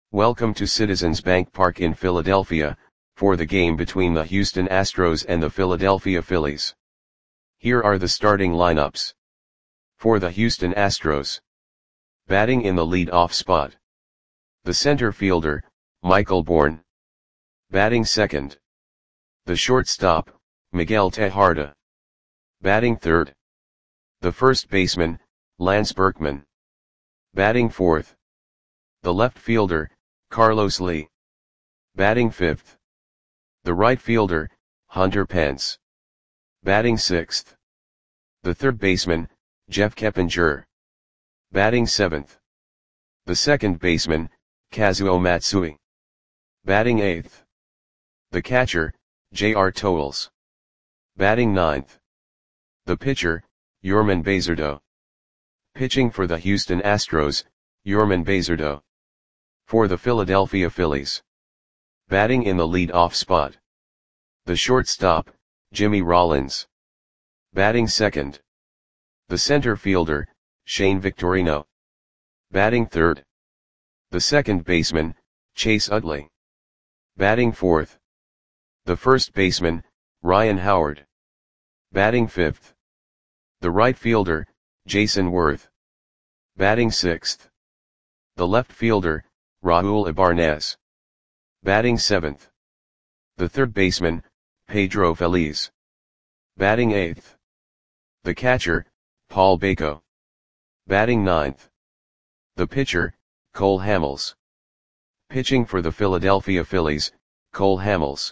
Welcome to Citizens Bank Park in Philadelphia, for the game between the Houston Astros and the Philadelphia Phillies. Here are the starting lineups. For the Houston Astros. Batting in the lead-off spot. The center fielder, Michael Bourn. Batting second. The shortstop, Miguel Tejada. Batting third. The first baseman, Lance Berkman. Batting fourth. The left fielder, Carlos Lee. Batting fifth. The right fielder, Hunter Pence. Batting sixth. The third baseman, Jeff Keppinger. Batting seventh. The second baseman, Kazuo Matsui. Batting eighth. The catcher, J.R. Towles. Batting ninth. The pitcher, Yorman Bazardo. Pitching for the Houston Astros, Yorman Bazardo. For the Philadelphia Phillies. Batting in the lead-off spot. The shortstop, Jimmy Rollins. Batting second. The center fielder, Shane Victorino. Batting third. The second baseman, Chase Utley. Batting fourth. The first baseman, Ryan Howard. Batting fifth. The right fielder, Jason Worth. Batting sixth. The left fielder, Raul Ibanez. Batting seventh. The third baseman, Pedro Feliz. Batting eighth. The catcher, Paul Bako. Batting ninth. The pitcher, Cole Hamels. Pitching for the Philadelphia Phillies, Cole Hamels.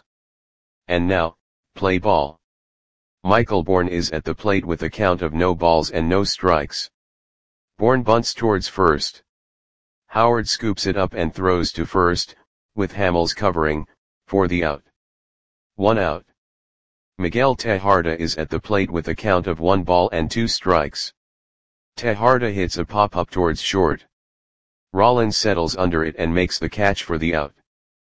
And now, play ball. Michael Bourn is at the plate with a count of no balls and no strikes. Bourn bunts towards first. Howard scoops it up and throws to first, with Hamels covering, for the out. 1 out. Miguel Tejada is at the plate with a count of 1 ball and 2 strikes. Tejada hits a pop-up towards short. Rollins settles under it and makes the catch for the out.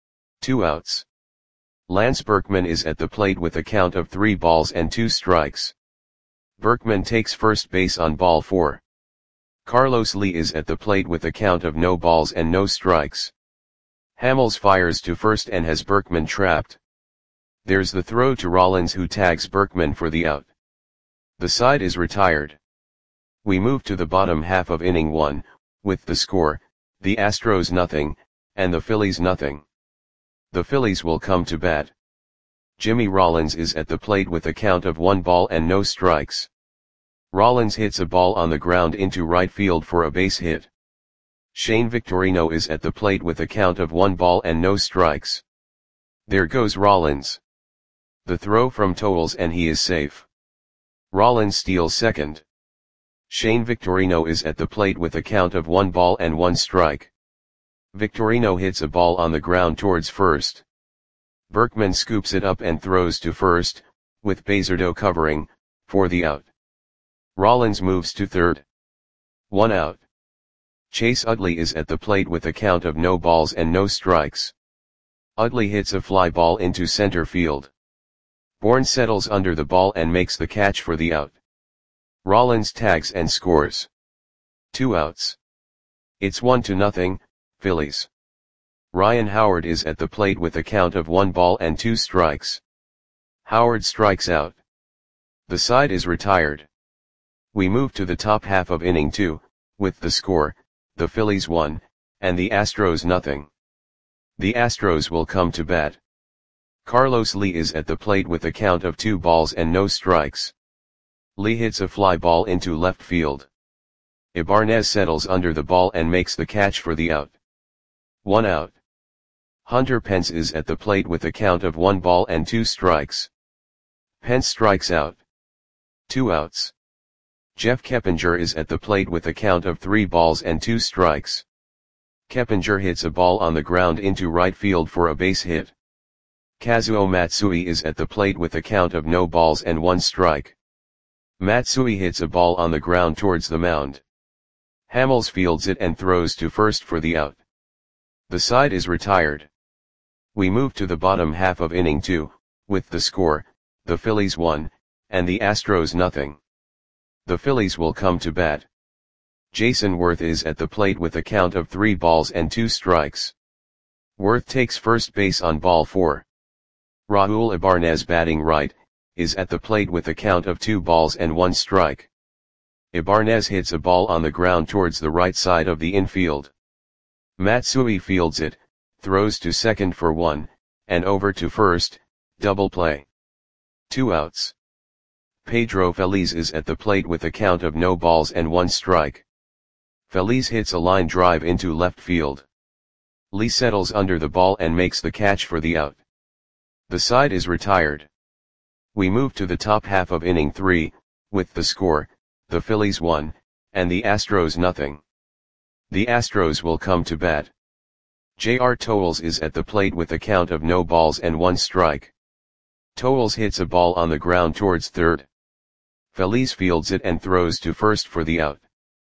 2 outs. Lance Berkman is at the plate with a count of 3 balls and 2 strikes. Berkman takes first base on ball 4. Carlos Lee is at the plate with a count of no balls and no strikes. Hamels fires to first and has Berkman trapped. There's the throw to Rollins, who tags Berkman for the out. The side is retired. We move to the bottom half of inning 1, with the score, the Astros nothing, and the Phillies nothing. The Phillies will come to bat. Jimmy Rollins is at the plate with a count of 1 ball and no strikes. Rollins hits a ball on the ground into right field for a base hit. Shane Victorino is at the plate with a count of 1 ball and no strikes. There goes Rollins. The throw from Towles and he is safe. Rollins steals second. Shane Victorino is at the plate with a count of 1 ball and 1 strike. Victorino hits a ball on the ground towards first. Berkman scoops it up and throws to first, with Bazardo covering, for the out. Rollins moves to third. 1 out. Chase Utley is at the plate with a count of no balls and no strikes. Utley hits a fly ball into center field. Bourn settles under the ball and makes the catch for the out. Rollins tags and scores. 2 outs. It's 1-0, Phillies. Ryan Howard is at the plate with a count of 1 ball and 2 strikes. Howard strikes out. The side is retired. We move to the top half of inning 2, with the score, the Phillies 1, and the Astros nothing. The Astros will come to bat. Carlos Lee is at the plate with a count of 2 balls and no strikes. Lee hits a fly ball into left field. Ibanez settles under the ball and makes the catch for the out. 1 out. Hunter Pence is at the plate with a count of 1 ball and 2 strikes. Pence strikes out. 2 outs. Jeff Keppinger is at the plate with a count of 3 balls and 2 strikes. Keppinger hits a ball on the ground into right field for a base hit. Kazuo Matsui is at the plate with a count of no balls and 1 strike. Matsui hits a ball on the ground towards the mound. Hamels fields it and throws to first for the out. The side is retired. We move to the bottom half of inning 2, with the score, the Phillies 1, and the Astros nothing. The Phillies will come to bat. Jason Worth is at the plate with a count of 3 balls and 2 strikes. Worth takes first base on ball 4. Raul Ibanez batting right, is at the plate with a count of 2 balls and 1 strike. Ibanez hits a ball on the ground towards the right side of the infield. Matsui fields it, throws to second for 1, and over to first, double play. 2 outs. Pedro Feliz is at the plate with a count of no balls and 1 strike. Feliz hits a line drive into left field. Lee settles under the ball and makes the catch for the out. The side is retired. We move to the top half of inning 3, with the score, the Phillies 1, and the Astros nothing. The Astros will come to bat. J.R. Towles is at the plate with a count of no balls and 1 strike. Towles hits a ball on the ground towards third. Feliz fields it and throws to first for the out.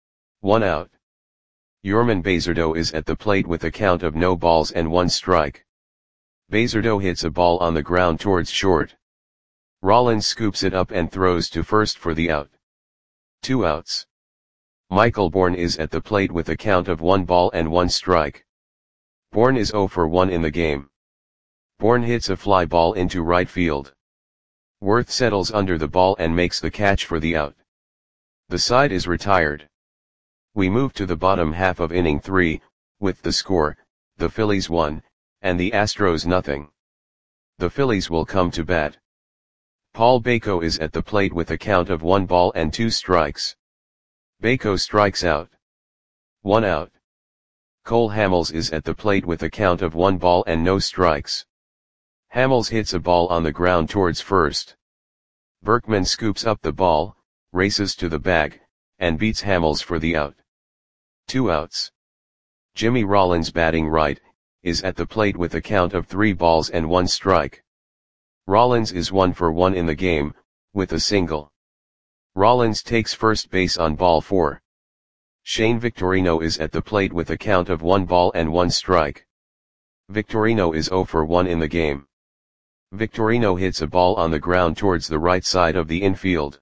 1 out. Yorman Bazardo is at the plate with a count of no balls and 1 strike. Bazardo hits a ball on the ground towards short. Rollins scoops it up and throws to first for the out. 2 outs. Michael Bourne is at the plate with a count of 1 ball and 1 strike. Bourne is 0 for 1 in the game. Bourne hits a fly ball into right field. Worth settles under the ball and makes the catch for the out. The side is retired. We move to the bottom half of inning 3, with the score, the Phillies 1, and the Astros nothing. The Phillies will come to bat. Paul Bako is at the plate with a count of 1 ball and 2 strikes. Bako strikes out. 1 out. Cole Hamels is at the plate with a count of 1 ball and no strikes. Hamels hits a ball on the ground towards first. Berkman scoops up the ball, races to the bag, and beats Hamels for the out. 2 outs. Jimmy Rollins batting right, is at the plate with a count of 3 balls and 1 strike. Rollins is 1 for 1 in the game, with a single. Rollins takes first base on ball 4. Shane Victorino is at the plate with a count of 1 ball and 1 strike. Victorino is 0 for 1 in the game. Victorino hits a ball on the ground towards the right side of the infield.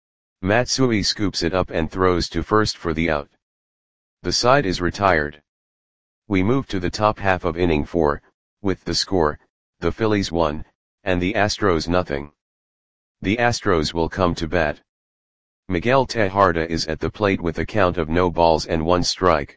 Matsui scoops it up and throws to first for the out. The side is retired. We move to the top half of inning 4, with the score, the Phillies 1, and the Astros nothing. The Astros will come to bat. Miguel Tejada is at the plate with a count of no balls and 1 strike.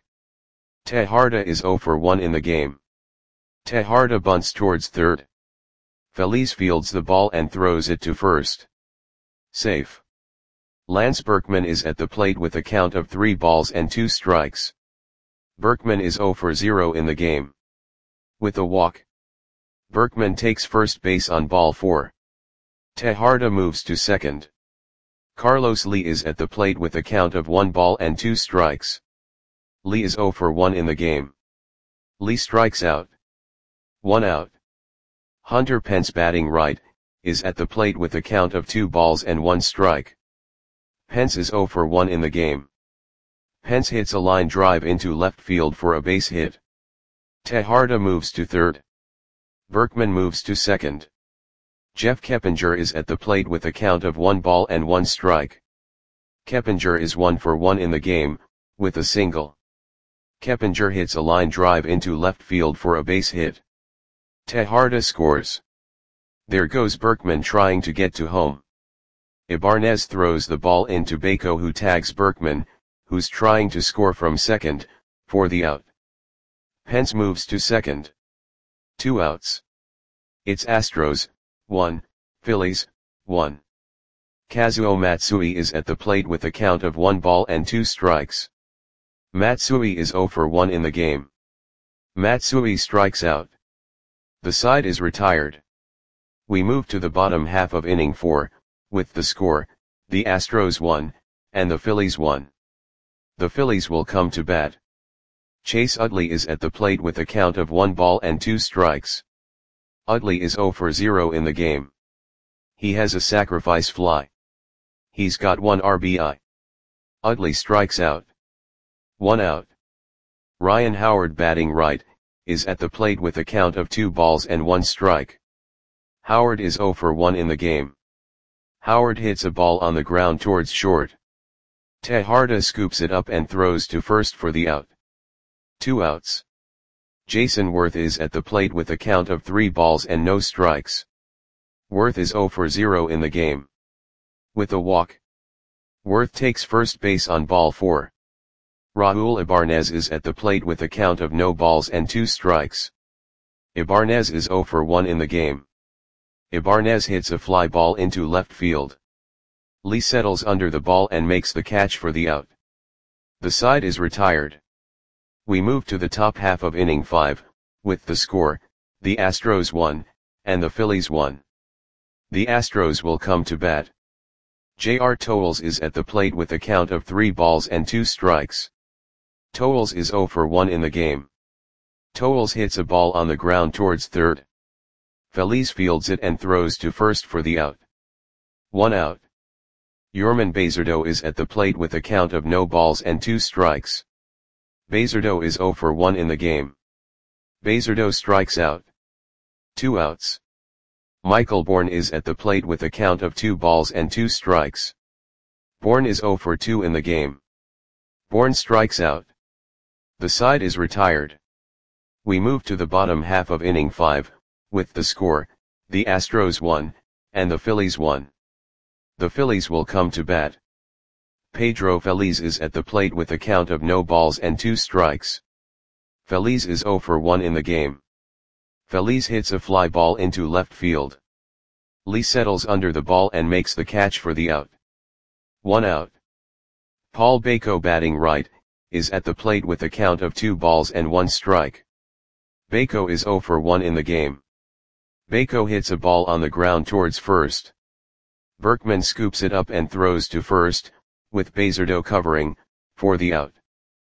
Tejada is 0 for 1 in the game. Tejada bunts towards third. Feliz fields the ball and throws it to first. Safe. Lance Berkman is at the plate with a count of 3 balls and 2 strikes. Berkman is 0 for 0 in the game. With a walk. Berkman takes first base on ball 4. Tejada moves to second. Carlos Lee is at the plate with a count of 1 ball and 2 strikes. Lee is 0 for 1 in the game. Lee strikes out. 1 out. Hunter Pence batting right, is at the plate with a count of 2 balls and 1 strike. Pence is 0 for 1 in the game. Pence hits a line drive into left field for a base hit. Tejada moves to third. Berkman moves to second. Jeff Keppinger is at the plate with a count of 1 ball and 1 strike. Keppinger is 1 for 1 in the game, with a single. Keppinger hits a line drive into left field for a base hit. Tejada scores. There goes Berkman trying to get to home. Ibanez throws the ball into Bako, who tags Berkman, who's trying to score from second, for the out. Pence moves to second. 2 outs. It's Astros, 1, Phillies, 1. Kazuo Matsui is at the plate with a count of 1 ball and 2 strikes. Matsui is 0 for 1 in the game. Matsui strikes out. The side is retired. We move to the bottom half of inning 4, with the score, the Astros 1, and the Phillies 1. The Phillies will come to bat. Chase Utley is at the plate with a count of 1 ball and 2 strikes. Utley is 0 for 0 in the game. He has a sacrifice fly. He's got 1 RBI. Utley strikes out. 1 out. Ryan Howard batting right, is at the plate with a count of 2 balls and 1 strike. Howard is 0 for 1 in the game. Howard hits a ball on the ground towards short. Tejada scoops it up and throws to first for the out. 2 outs. Jason Worth is at the plate with a count of 3 balls and no strikes. Worth is 0 for 0 in the game. With a walk, Worth takes first base on ball 4. Raul Ibanez is at the plate with a count of no balls and 2 strikes. Ibanez is 0 for 1 in the game. Ibanez hits a fly ball into left field. Lee settles under the ball and makes the catch for the out. The side is retired. We move to the top half of inning 5, with the score, the Astros 1, and the Phillies 1. The Astros will come to bat. J.R. Towles is at the plate with a count of 3 balls and 2 strikes. Towles is 0 for 1 in the game. Towles hits a ball on the ground towards third. Feliz fields it and throws to first for the out. 1 out. Yorman Bazardo is at the plate with a count of no balls and 2 strikes. Bazardo is 0 for 1 in the game. Bazardo strikes out. 2 outs. Michael Bourn is at the plate with a count of 2 balls and 2 strikes. Bourn is 0 for 2 in the game. Bourn strikes out. The side is retired. We move to the bottom half of inning 5, with the score, the Astros 1, and the Phillies 1. The Phillies will come to bat. Pedro Feliz is at the plate with a count of no balls and 2 strikes. Feliz is 0 for 1 in the game. Feliz hits a fly ball into left field. Lee settles under the ball and makes the catch for the out. 1 out. Paul Bako, batting right, is at the plate with a count of 2 balls and 1 strike. Bako is 0 for 1 in the game. Bako hits a ball on the ground towards first. Berkman scoops it up and throws to first, with Bazardo covering, for the out.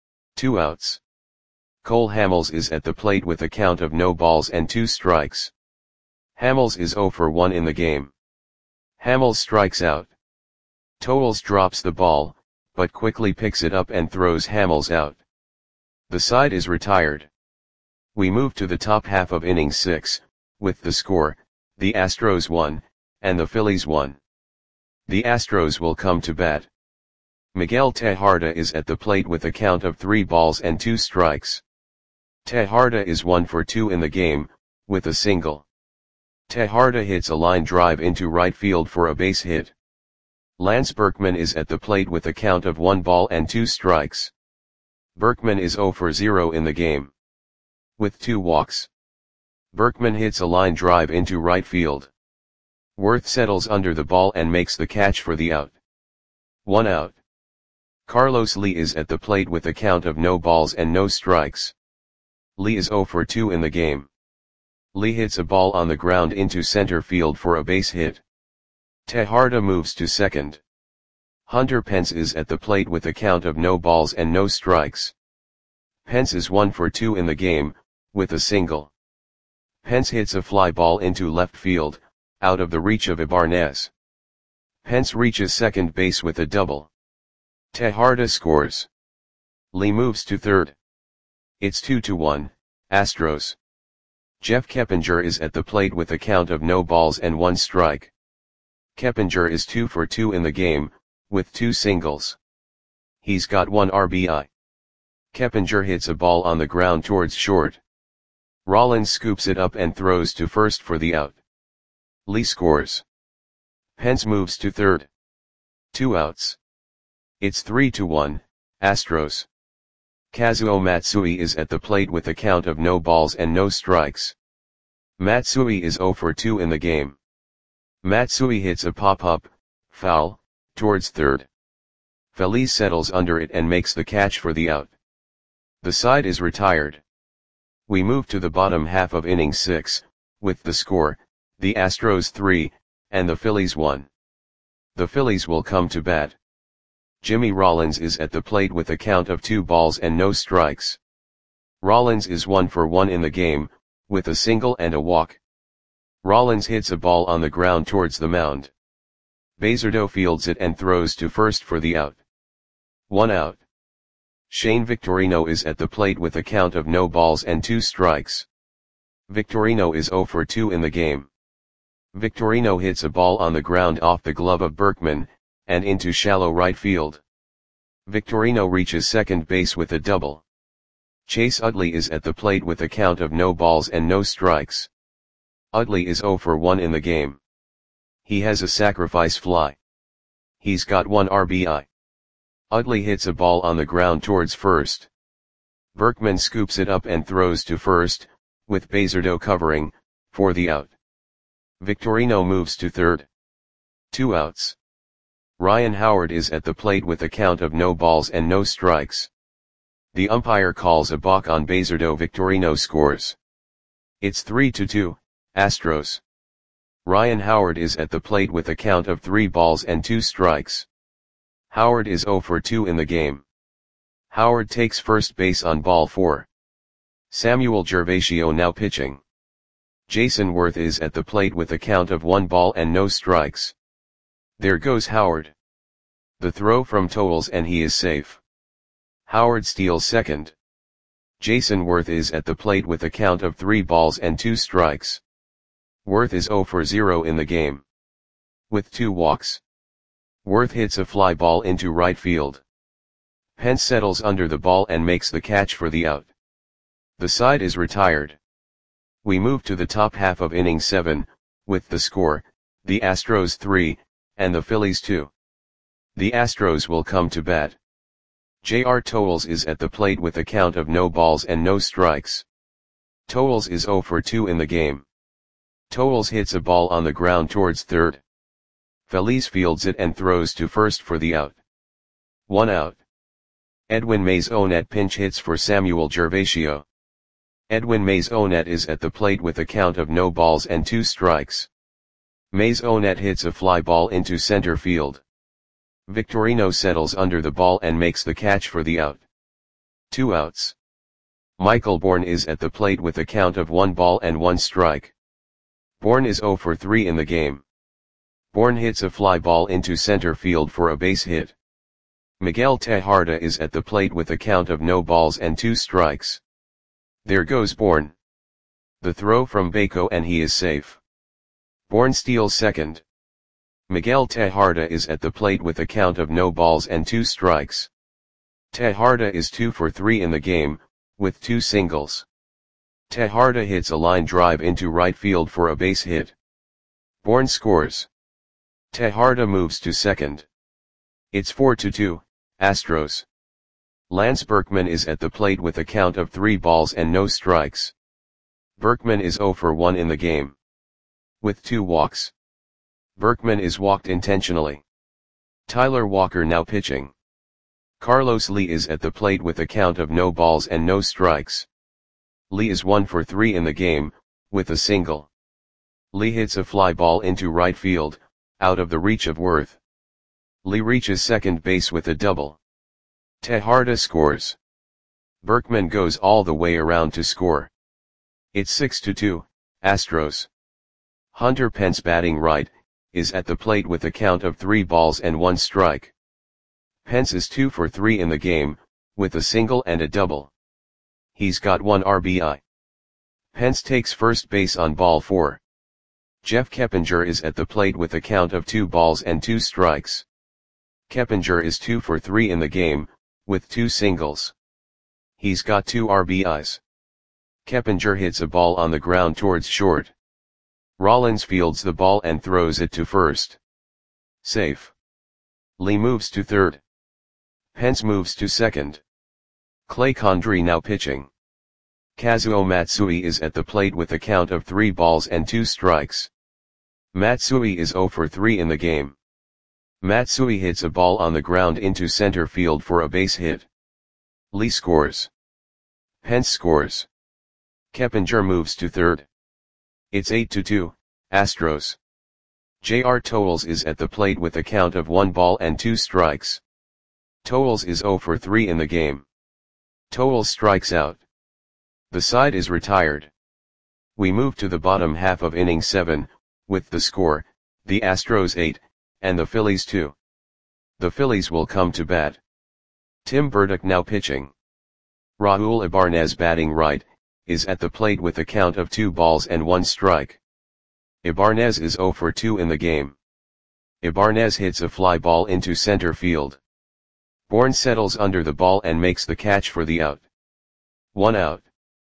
2 outs. Cole Hamels is at the plate with a count of no balls and 2 strikes. Hamels is 0 for 1 in the game. Hamels strikes out. Towles drops the ball, but quickly picks it up and throws Hamels out. The side is retired. We move to the top half of inning 6, with the score, the Astros 1, and the Phillies 1. The Astros will come to bat. Miguel Tejada is at the plate with a count of 3 balls and 2 strikes. Tejada is 1 for 2 in the game, with a single. Tejada hits a line drive into right field for a base hit. Lance Berkman is at the plate with a count of 1 ball and 2 strikes. Berkman is 0 for 0 in the game. With 2 walks. Berkman hits a line drive into right field. Worth settles under the ball and makes the catch for the out. 1 out. Carlos Lee is at the plate with a count of no balls and no strikes. Lee is 0 for 2 in the game. Lee hits a ball on the ground into center field for a base hit. Tejada moves to second. Hunter Pence is at the plate with a count of no balls and no strikes. Pence is 1 for 2 in the game, with a single. Pence hits a fly ball into left field, out of the reach of Ibanez. Pence reaches second base with a double. Tejada scores. Lee moves to third. It's 2-1, Astros. Jeff Keppinger is at the plate with a count of no balls and 1 strike. Keppinger is 2 for 2 in the game, with 2 singles. He's got 1 RBI. Keppinger hits a ball on the ground towards short. Rollins scoops it up and throws to first for the out. Lee scores. Pence moves to third. 2 outs. It's 3-1, Astros. Kazuo Matsui is at the plate with a count of no balls and no strikes. Matsui is 0 for 2 in the game. Matsui hits a pop-up, foul, towards third. Feliz settles under it and makes the catch for the out. The side is retired. We move to the bottom half of inning 6, with the score, the Astros 3, and the Phillies 1. The Phillies will come to bat. Jimmy Rollins is at the plate with a count of 2 balls and no strikes. Rollins is 1 for 1 in the game, with a single and a walk. Rollins hits a ball on the ground towards the mound. Bazardo fields it and throws to first for the out. 1 out. Shane Victorino is at the plate with a count of no balls and 2 strikes. Victorino is 0 for 2 in the game. Victorino hits a ball on the ground off the glove of Berkman, and into shallow right field. Victorino reaches second base with a double. Chase Utley is at the plate with a count of no balls and no strikes. Utley is 0 for 1 in the game. He has a sacrifice fly. He's got 1 RBI. Utley hits a ball on the ground towards first. Berkman scoops it up and throws to first, with Bazardo covering, for the out. Victorino moves to third. 2 outs. Ryan Howard is at the plate with a count of no balls and no strikes. The umpire calls a balk on Bazardo. Victorino scores. It's 3-2, Astros. Ryan Howard is at the plate with a count of 3 balls and 2 strikes. Howard is 0 for 2 in the game. Howard takes first base on ball 4. Samuel Gervasio now pitching. Jason Worth is at the plate with a count of 1 ball and no strikes. There goes Howard. The throw from Towles and he is safe. Howard steals second. Jason Worth is at the plate with a count of 3 balls and 2 strikes. Worth is 0 for 0 in the game. With 2 walks. Worth hits a fly ball into right field. Pence settles under the ball and makes the catch for the out. The side is retired. We move to the top half of inning 7, with the score, the Astros 3, and the Phillies 2. The Astros will come to bat. J.R. Towles is at the plate with a count of no balls and no strikes. Towles is 0 for 2 in the game. Towles hits a ball on the ground towards third. Feliz fields it and throws to first for the out. 1 out. Edwin Maisonette pinch hits for Samuel Gervasio. Edwin Maisonette is at the plate with a count of no balls and 2 strikes. Maisonette hits a fly ball into center field. Victorino settles under the ball and makes the catch for the out. 2 outs. Michael Bourne is at the plate with a count of 1 ball and 1 strike. Bourne is 0 for 3 in the game. Bourne hits a fly ball into center field for a base hit. Miguel Tejada is at the plate with a count of no balls and 2 strikes. There goes Bourne. The throw from Baco and he is safe. Bourne steals second. Miguel Tejada is at the plate with a count of no balls and 2 strikes. Tejada is 2 for 3 in the game, with 2 singles. Tejada hits a line drive into right field for a base hit. Bourne scores. Tejada moves to second. It's 4-2, Astros. Lance Berkman is at the plate with a count of 3 balls and no strikes. Berkman is 0 for 1 in the game. With 2 walks. Berkman is walked intentionally. Tyler Walker now pitching. Carlos Lee is at the plate with a count of no balls and no strikes. Lee is 1 for 3 in the game, with a single. Lee hits a fly ball into right field, out of the reach of Worth. Lee reaches second base with a double. Tejada scores. Berkman goes all the way around to score. It's 6-2, Astros. Hunter Pence batting right, is at the plate with a count of 3 balls and 1 strike. Pence is 2 for 3 in the game, with a single and a double. He's got 1 RBI. Pence takes first base on ball 4. Jeff Keppinger is at the plate with a count of 2 balls and 2 strikes. Keppinger is 2 for 3 in the game, with 2 singles. He's got 2 RBIs. Keppinger hits a ball on the ground towards short. Rollins fields the ball and throws it to first. Safe. Lee moves to third. Pence moves to second. Clay Condrey now pitching. Kazuo Matsui is at the plate with a count of 3 balls and 2 strikes. Matsui is 0 for 3 in the game. Matsui hits a ball on the ground into center field for a base hit. Lee scores. Pence scores. Keppinger moves to third. It's 8-2, Astros. J.R. Towles is at the plate with a count of 1 ball and 2 strikes. Towles is 0 for 3 in the game. Towles strikes out. The side is retired. We move to the bottom half of inning 7, with the score, the Astros 8, and the Phillies 2. The Phillies will come to bat. Tim Burdick now pitching. Raul Ibanez batting right, is at the plate with a count of 2 balls and 1 strike. Ibanez is 0 for 2 in the game. Ibanez hits a fly ball into center field. Bourne settles under the ball and makes the catch for the out. 1 out.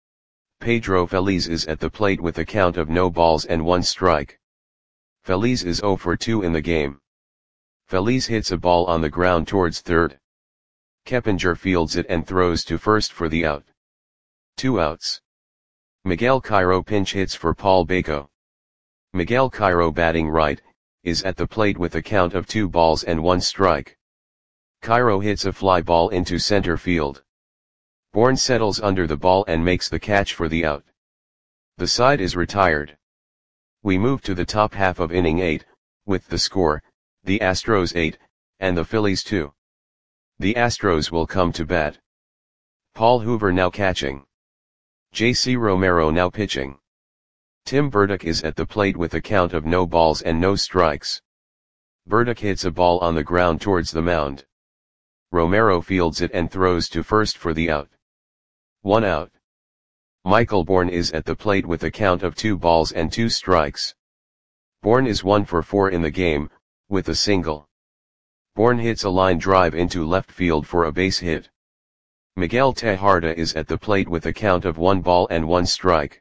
Pedro Feliz is at the plate with a count of no balls and 1 strike. Feliz is 0 for 2 in the game. Feliz hits a ball on the ground towards third. Keppinger fields it and throws to first for the out. 2 outs. Miguel Cairo pinch hits for Paul Baco. Miguel Cairo, batting right, is at the plate with a count of 2 balls and 1 strike. Cairo hits a fly ball into center field. Bourne settles under the ball and makes the catch for the out. The side is retired. We move to the top half of inning 8, with the score, the Astros 8, and the Phillies 2. The Astros will come to bat. Paul Hoover now catching. J.C. Romero now pitching. Tim Burdick is at the plate with a count of no balls and no strikes. Burdick hits a ball on the ground towards the mound. Romero fields it and throws to first for the out. 1 out. Michael Bourne is at the plate with a count of 2 balls and 2 strikes. Bourne is 1 for 4 in the game, with a single. Bourne hits a line drive into left field for a base hit. Miguel Tejada is at the plate with a count of 1 ball and 1 strike.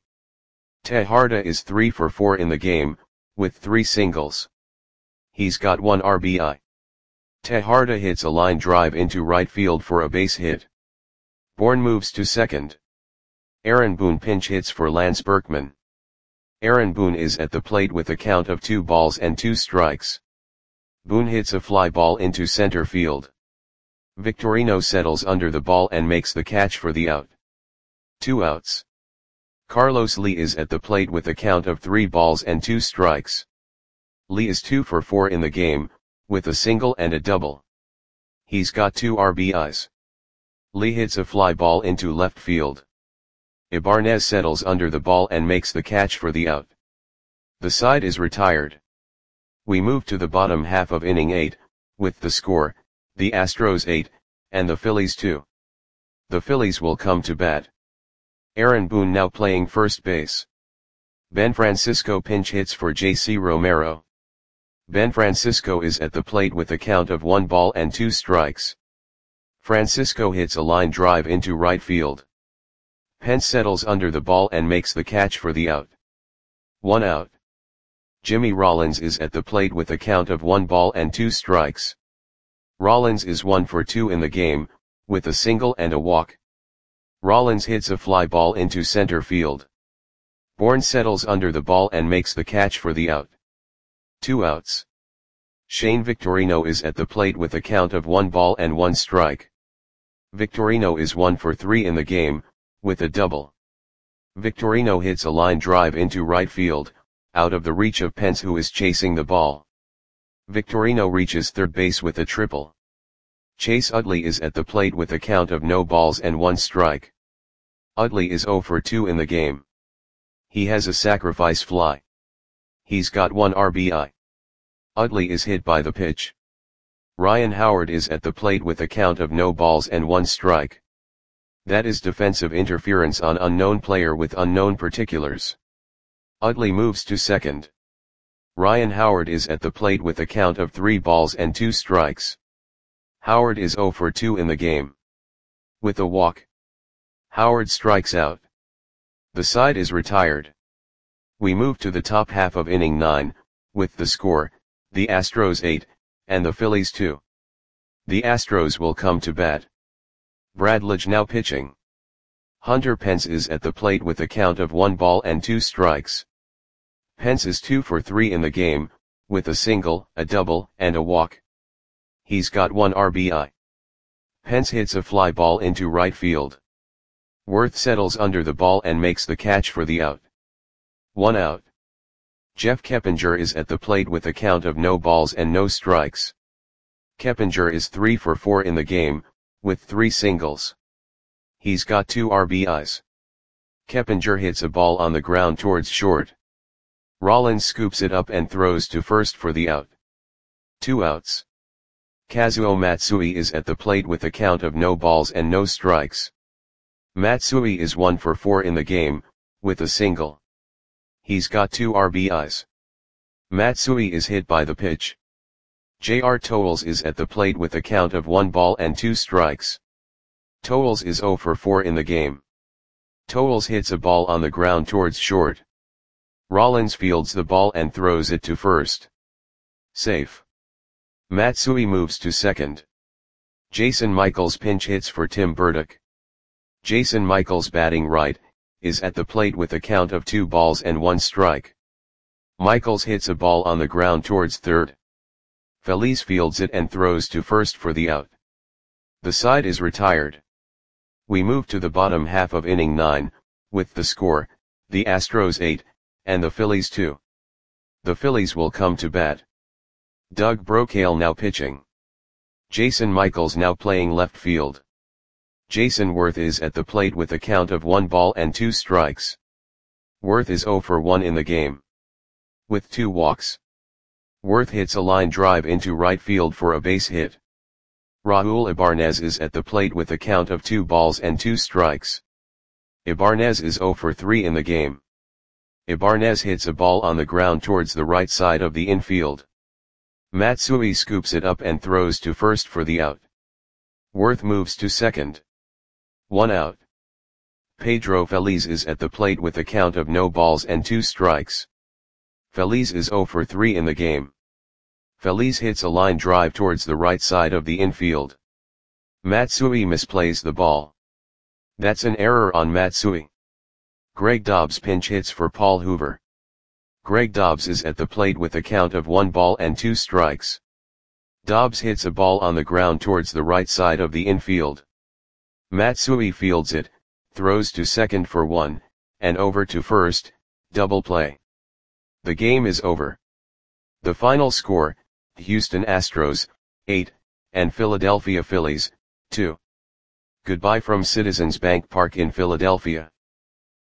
Tejada is 3 for 4 in the game, with 3 singles. He's got 1 RBI. Tejada hits a line drive into right field for a base hit. Bourne moves to second. Aaron Boone pinch hits for Lance Berkman. Aaron Boone is at the plate with a count of 2 balls and 2 strikes. Boone hits a fly ball into center field. Victorino settles under the ball and makes the catch for the out. 2 outs. Carlos Lee is at the plate with a count of 3 balls and 2 strikes. Lee is 2 for 4 in the game, with a single and a double. He's got 2 RBIs. Lee hits a fly ball into left field. Ibanez settles under the ball and makes the catch for the out. The side is retired. We move to the bottom half of inning 8, with the score, the Astros 8, and the Phillies 2. The Phillies will come to bat. Aaron Boone now playing first base. Ben Francisco pinch hits for J.C. Romero. Ben Francisco is at the plate with a count of 1 ball and 2 strikes. Francisco hits a line drive into right field. Pence settles under the ball and makes the catch for the out. 1 out. Jimmy Rollins is at the plate with a count of 1 ball and 2 strikes. Rollins is 1 for 2 in the game, with a single and a walk. Rollins hits a fly ball into center field. Bourne settles under the ball and makes the catch for the out. 2 outs. Shane Victorino is at the plate with a count of 1 ball and 1 strike. Victorino is 1 for 3 in the game, with a double. Victorino hits a line drive into right field, out of the reach of Pence, who is chasing the ball. Victorino reaches third base with a triple. Chase Utley is at the plate with a count of no balls and 1 strike. Utley is 0 for 2 in the game. He has a sacrifice fly. He's got 1 RBI. Utley is hit by the pitch. Ryan Howard is at the plate with a count of no balls and 1 strike. That is defensive interference on unknown player with unknown particulars. Utley moves to second. Ryan Howard is at the plate with a count of 3 balls and 2 strikes. Howard is 0 for 2 in the game. With a walk, Howard strikes out. The side is retired. We move to the top half of inning 9, with the score, the Astros 8, and the Phillies 2. The Astros will come to bat. Brad Lidge now pitching. Hunter Pence is at the plate with a count of 1 ball and 2 strikes. Pence is 2 for 3 in the game, with a single, a double, and a walk. He's got 1 RBI. Pence hits a fly ball into right field. Worth settles under the ball and makes the catch for the out. 1 out. Jeff Keppinger is at the plate with a count of no balls and no strikes. Keppinger is 3 for 4 in the game, with 3 singles. He's got 2 RBIs. Keppinger hits a ball on the ground towards short. Rollins scoops it up and throws to first for the out. 2 outs. Kazuo Matsui is at the plate with a count of no balls and no strikes. Matsui is 1 for 4 in the game, with a single. He's got 2 RBIs. Matsui is hit by the pitch. J.R. Towles is at the plate with a count of 1 ball and 2 strikes. Towles is 0 for 4 in the game. Toles hits a ball on the ground towards short. Rollins fields the ball and throws it to first. Safe. Matsui moves to second. Jason Michaels pinch hits for Tim Burdick. Jason Michaels, batting right, is at the plate with a count of 2 balls and 1 strike. Michaels hits a ball on the ground towards third. Feliz fields it and throws to first for the out. The side is retired. We move to the bottom half of inning 9, with the score, the Astros 8, and the Phillies 2. The Phillies will come to bat. Doug Brocail now pitching. Jason Michaels now playing left field. Jason Worth is at the plate with a count of 1 ball and 2 strikes. Worth is 0 for 1 in the game, with 2 walks. Worth hits a line drive into right field for a base hit. Raul Ibanez is at the plate with a count of 2 balls and 2 strikes. Ibanez is 0 for 3 in the game. Ibanez hits a ball on the ground towards the right side of the infield. Matsui scoops it up and throws to first for the out. Worth moves to second. 1 out. Pedro Feliz is at the plate with a count of no balls and 2 strikes. Feliz is 0 for 3 in the game. Feliz hits a line drive towards the right side of the infield. Matsui misplays the ball. That's an error on Matsui. Greg Dobbs pinch hits for Paul Hoover. Greg Dobbs is at the plate with a count of 1 ball and 2 strikes. Dobbs hits a ball on the ground towards the right side of the infield. Matsui fields it, throws to second for 1, and over to first, double play. The game is over. The final score, Houston Astros, 8, and Philadelphia Phillies, 2. Goodbye from Citizens Bank Park in Philadelphia.